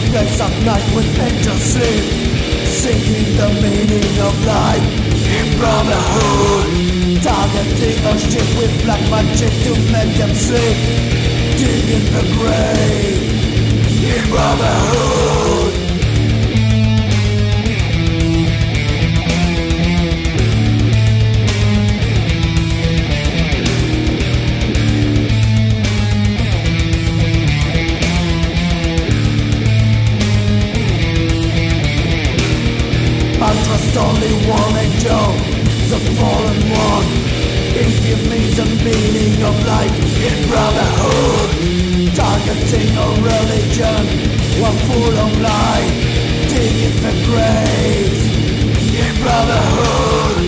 days of night when angels sleep, singing the meaning of life in brotherhood. Targeting a ship with black magic to make them sleep, digging the grave in brotherhood. I trust only one angel, the fallen one. He gives me the meaning of life in brotherhood. Targeting a religion, one full of lies, digging the graves in brotherhood.